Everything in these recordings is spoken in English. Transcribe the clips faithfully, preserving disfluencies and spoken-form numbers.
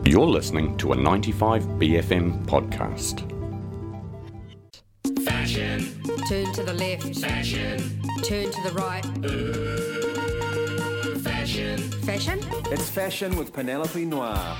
You're listening to a ninety-five B F M podcast. Fashion. Turn to the left. Fashion. Turn to the right. Ooh, fashion. Fashion? It's Fashion with Penelope Noir.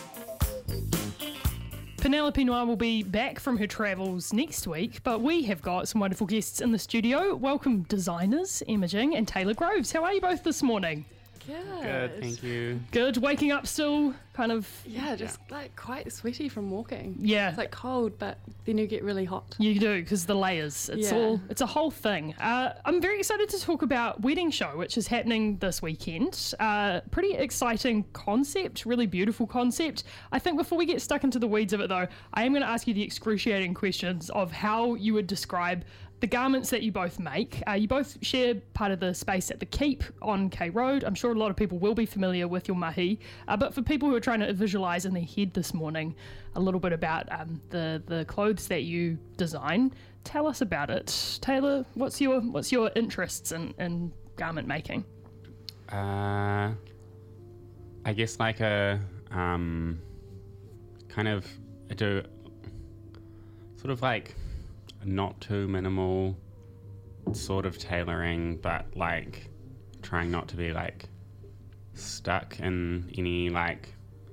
Penelope Noir will be back from her travels next week, but we have got some wonderful guests in the studio. Welcome designers, Emma Jing and Taylor Groves. How are you both this morning? Good. Good, thank you. Good. Waking up still kind of... Yeah, just like quite sweaty from walking. Yeah. It's like cold, but then you get really hot. You do, because the layers. It's Yeah. all. It's a whole thing. Uh, I'm very excited to talk about Wedding Show, which is happening this weekend. Uh, pretty exciting concept, really beautiful concept. I think before we get stuck into the weeds of it, though, I am going to ask you the excruciating questions of how you would describe the garments that you both make. Uh, you both share part of the space at the Keep on K Road. I'm sure a lot of people will be familiar with your mahi, uh, but for people who are trying to visualise in their head this morning a little bit about um, the the clothes that you design, tell us about it. Taylor, what's your what's your interests in, in garment making? Uh, I guess like a um, kind of I do sort of like not too minimal sort of tailoring, but like trying not to be like stuck in any like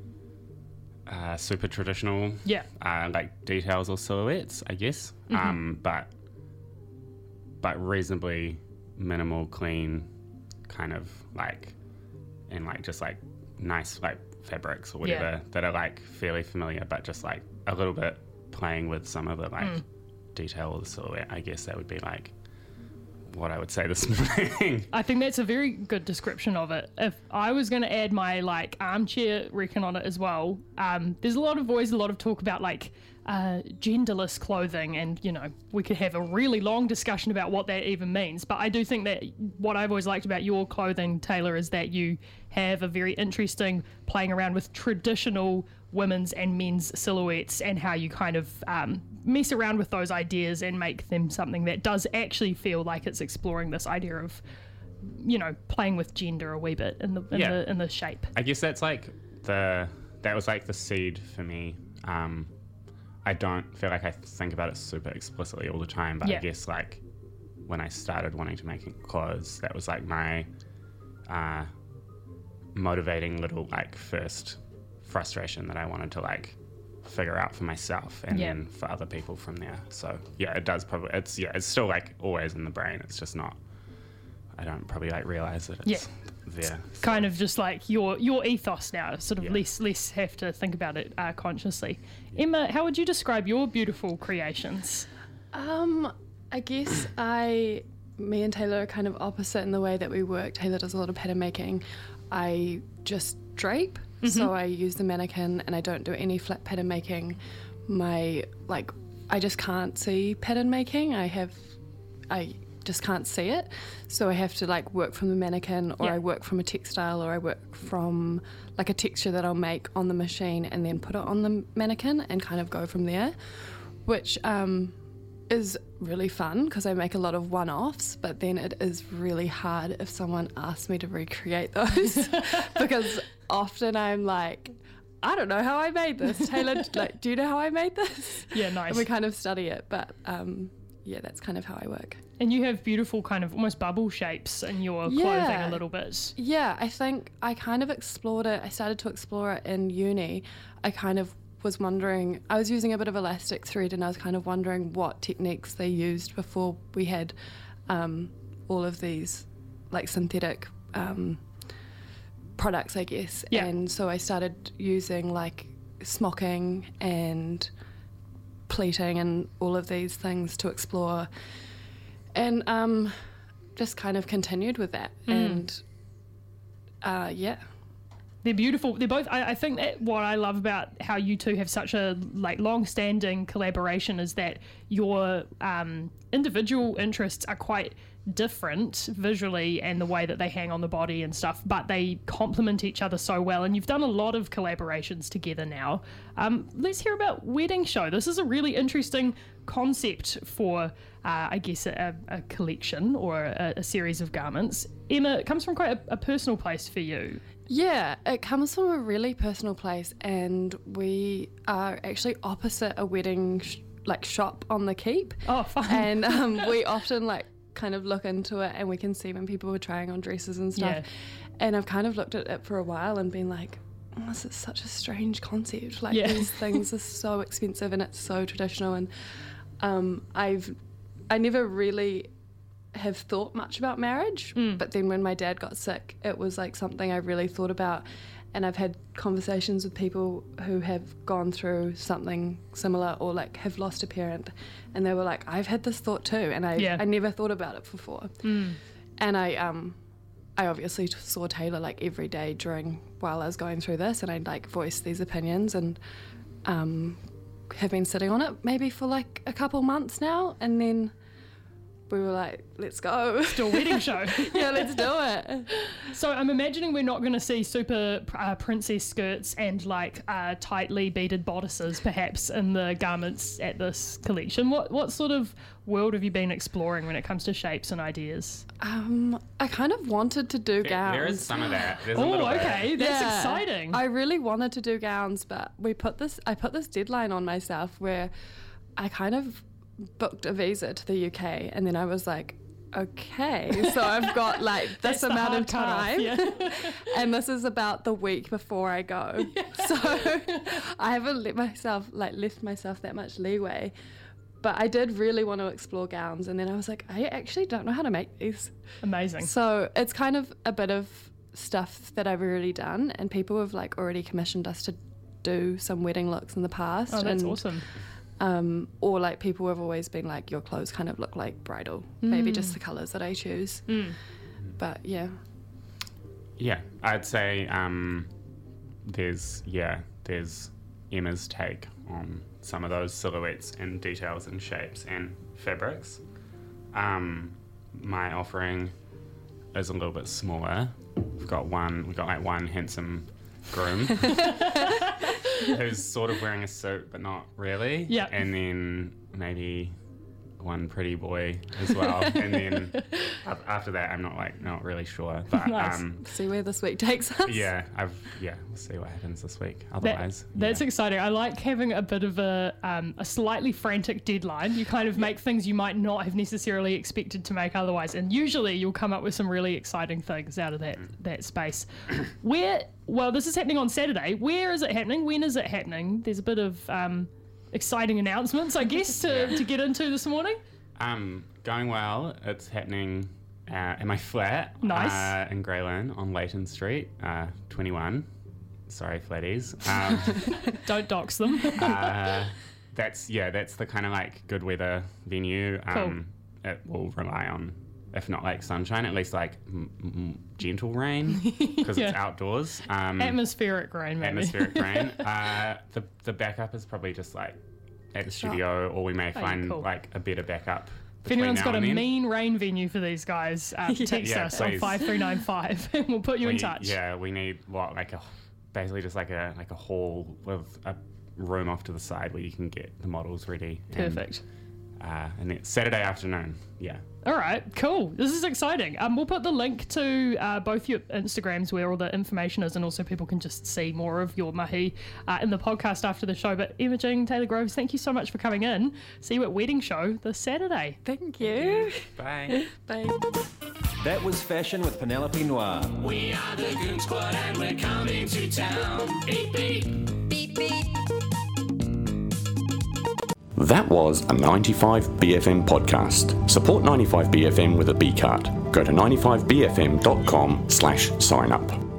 uh, super traditional Yeah. uh, like details or silhouettes, I guess. Mm-hmm. Um, but but reasonably minimal, clean, kind of like and like just like nice like fabrics or whatever Yeah. that are like fairly familiar, but just like a little bit playing with some of the like Mm. detail of the silhouette. I guess that would be like what I would say this morning. I think that's a very good description of it. If I was going to add my like armchair reckon on it as well, um, there's a lot of always a lot of talk about like uh, genderless clothing, and you know we could have a really long discussion about what that even means. But I do think that what I've always liked about your clothing, Taylor, is that you have a very interesting playing around with traditional women's and men's silhouettes and how you kind of um, mess around with those ideas and make them something that does actually feel like it's exploring this idea of, you know, playing with gender a wee bit in the in, Yeah. the, in the shape. I guess that's like the that was like the seed for me. Um, I don't feel like I think about it super explicitly all the time, but Yeah. I guess like when I started wanting to make clothes, that was like my uh, motivating little like first frustration that I wanted to like figure out for myself and Yeah. then for other people from there. So yeah, it does probably it's yeah it's still like always in the brain. It's just not I don't probably like realize that it's Yeah. there. Kind of just like your your ethos now, sort of Yeah. less less have to think about it uh, consciously. Emma, how would you describe your beautiful creations? Um, I guess I, me and Taylor are kind of opposite in the way that we work. Taylor does a lot of pattern making. I just drape, so I use the mannequin and I don't do any flat pattern making. My, like, I just can't see pattern making. I have, I just can't see it. So I have to like work from the mannequin, or Yeah. I work from a textile, or I work from like a texture that I'll make on the machine and then put it on the mannequin and kind of go from there, which um, is really fun because I make a lot of one-offs, but then it is really hard if someone asks me to recreate those because often I'm like, I don't know how I made this. Taylor, like, do you know how I made this? Yeah, nice. And we kind of study it, but um, yeah, that's kind of how I work. And you have beautiful kind of almost bubble shapes in your clothing Yeah. a little bit. Yeah, I think I kind of explored it. I started to explore it in uni. I kind of was wondering, I was using a bit of elastic thread and I was kind of wondering what techniques they used before we had um, all of these like synthetic um, products, I guess. Yeah. And so I started using like smocking and pleating and all of these things to explore, and um, just kind of continued with that. Mm. And uh, yeah. They're beautiful. They're both. I, I think that what I love about how you two have such a like long-standing collaboration is that your um, individual interests are quite different visually and the way that they hang on the body and stuff, but they complement each other so well. And you've done a lot of collaborations together now. Um, let's hear about Wedding Show. This is a really interesting concept for, uh, I guess, a, a collection or a, a series of garments. Emma, it comes from quite a, a personal place for you. Yeah, it comes from a really personal place, and we are actually opposite a wedding sh- like shop on the Keep. Oh, fun. And um, we often like kind of look into it, and we can see when people were trying on dresses and stuff. Yeah. And I've kind of looked at it for a while and been like, oh, this is such a strange concept. Like Yeah. these things are so expensive and it's so traditional, and um, I've I never really have thought much about marriage, Mm. but then when my dad got sick, it was like something I really thought about, and I've had conversations with people who have gone through something similar or like have lost a parent, and they were like, I've had this thought too, and I Yeah. I never thought about it before. Mm. And I um I obviously t- saw Taylor like every day during while I was going through this, and I'd like voice these opinions, and um have been sitting on it maybe for like a couple months now, and then we were like, let's go. To a wedding show. Yeah, let's do it. So I'm imagining we're not going to see super uh, princess skirts and like uh, tightly beaded bodices perhaps in the garments at this collection. What what sort of world have you been exploring when it comes to shapes and ideas? Um, I kind of wanted to do There- gowns. there is some of that. There's a Oh, little bit. okay, that's Yeah. exciting. I really wanted to do gowns, but we put this. I put this deadline on myself where I kind of booked a visa to the U K, and then I was like, okay, so I've got like That's this the amount hard of cutoff, time, yeah. and this is about the week before I go. So I haven't let myself like left myself that much leeway. But I did really want to explore gowns, and then I was like, I actually don't know how to make these. Amazing. So it's kind of a bit of stuff that I've already done, and people have like already commissioned us to do some wedding looks in the past. Oh, that's and, awesome. Um, or like people have always been like, your clothes kind of look like bridal, maybe just the colours that I choose. Mm. But yeah. Yeah, I'd say um, there's yeah there's Emma's take on some of those silhouettes and details and shapes and fabrics. Um, my offering is a little bit smaller. We've got one. We've got like one handsome groom who's sort of wearing a suit but not really. Yeah. And then maybe one pretty boy as well. And then af- after that, I'm not like not really sure. But Nice. um, See where this week takes us. yeah, I've yeah. We'll see what happens this week. That- Otherwise, that's yeah. exciting. I like having a bit of a um, a slightly frantic deadline. You kind of make things you might not have necessarily expected to make otherwise, and usually you'll come up with some really exciting things out of that that space. Where well, this is happening on Saturday. Where is it happening? When is it happening? There's a bit of um, exciting announcements, I guess, to, to get into this morning. Um, going well. It's happening uh, in my flat. Nice. Uh, in Grey Lynn on Leighton Street, uh, twenty-one. Sorry, flatties. Um, Don't dox them. uh, that's yeah. That's the kind of like good weather venue. Um, It will rely on, if not like sunshine, at least like m- m- gentle rain because it's Yeah. outdoors. Um, Atmospheric rain, maybe. atmospheric rain. Uh, the the backup is probably just like at the studio, or we may Oh, find cool. like a better backup. If between anyone's now got a and then. mean rain venue for these guys, uh, text Yeah, us on please. five three nine five and we'll put you in We- touch. Yeah, we need what like a basically just like a like a hall with a room off to the side where you can get the models ready. and, Perfect. uh, and it's Saturday afternoon. Yeah. All right, cool. This is exciting. Um, we'll put the link to uh, both your Instagrams where all the information is, and also people can just see more of your mahi uh, in the podcast after the show. But Emma Jean Taylor Groves, thank you so much for coming in. See you at Wedding Show this Saturday. Thank you. Bye. Bye. That was Fashion with Penelope Noir. We are the Goon Squad and we're coming to town. Beep, beep. Beep beep. That was a ninety-five B F M podcast. Support ninety-five B F M with a B card. Go to ninety-five B F M dot com slash sign up.